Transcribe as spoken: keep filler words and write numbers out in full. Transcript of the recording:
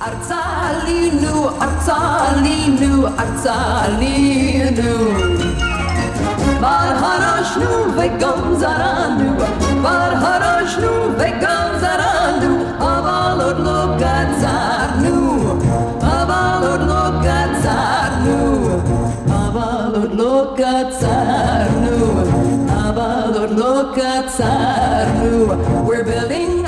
Arzalinu, Arzalinu, Arzalinu. Bar harashnu vegam zaranu, bar harashnu vegam zaranu. Avalod lokat zarnu, avalod lokat zarnu, avalod lokat zarnu, avalod lokat zarnu. We're building